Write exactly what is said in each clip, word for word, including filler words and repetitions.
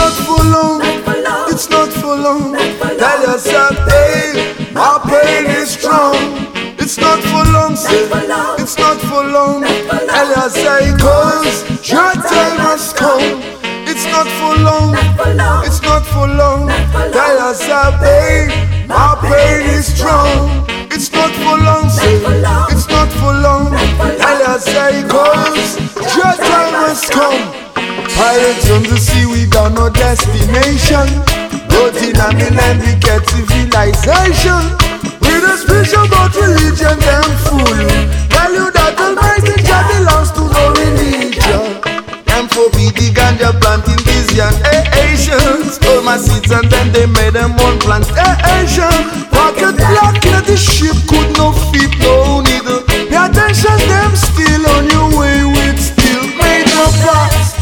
not for long. It's not for long. Tell yourself, hey, my pain is strong. It's not for long, say. It's not for long. Tell yourself, cause your time has come. It's not for long. It's not for long. Tell yourself, hey, my pain is strong. It's not for long, say. It's not for long. Tell yourself, cause your time has come. Pirates on the sea, we got no destination. But in a land we get civilization. With a speech about religion, them fool. Tell you that Almighty Jah belongs to no religion. Them forbid the ganja planting Asian Asians. Stole my seeds and then they made them one plantation. Pocket black, let the ship could no fit, no needle. Pay attention, them still on your way with still made no past.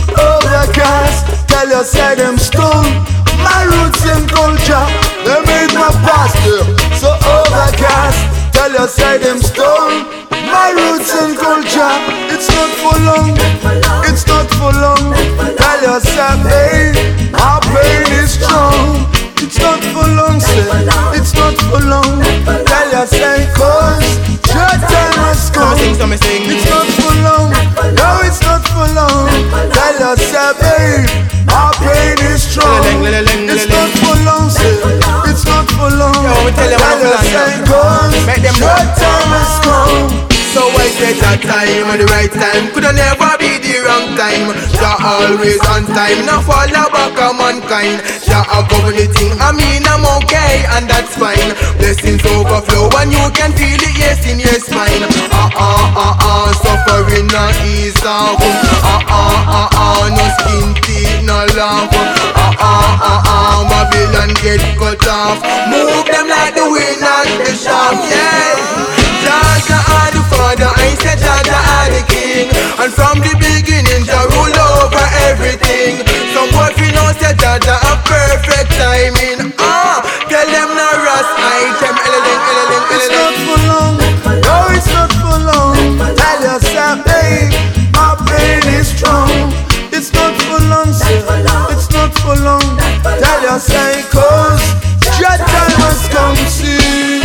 Overcast, tell yourself them stone. My roots and culture, they made my past. So overcast, tell yourself them stone. My roots and culture, it's not for long. It's not for long. Tell yourself, hey, our pain is strong. It's not for long, say. It's not for long. Tell yourself, cause your time has come. It's not for long. No, it's not for long. Tell yourself, hey, our pain is strong. It's not for long, say. It's not for long. Tell yourself, cause your time has come. So I said that time at the right time could never be the wrong time. Jah always on time, now fall back on mankind. Jah a govern the thing, I mean I'm okay, and that's fine. Blessings overflow and you can feel it, yes, in your spine. Ah ah ah ah, suffering no ease off. Ah ah ah ah, no skin teeth, no laugh. Ah ah ah ah, Babylon get cut off. Move them like the wind and the shaft, yeah. Jah are the Father, I said Jah are the King. And from the beginning, Jah rule over everything. Some boy fi know say Jah have perfect timing. Ah, tell them no rust item. It's not for long. No, it's not for long. Tell yourself, hey, my pain is strong. It's not for long, sir. It's not for long. Tell yourself, cause your time has come, see.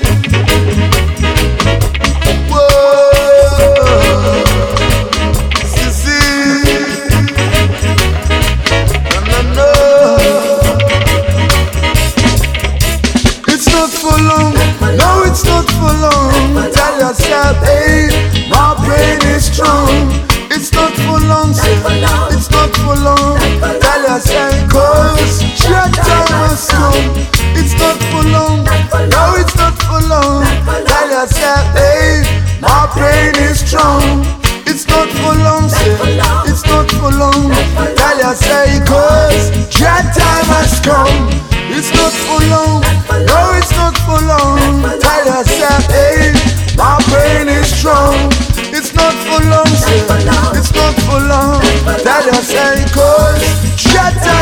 No, it's not for long. Tell yourself, hey, my brain is strong. It's not for long, sir. It's not for long. Tell yourself, cause your time has come. It's not for long. No, it's not for long. Tell yourself, hey, my brain is strong. It's not for long, sir. It's not for long. Tell yourself, cause your time has come. It's not for long. No, it's not for long. Tell yourself, hey, my brain is strong. It's not for long, sir. It's not for long. Tell yourself, cause shut up.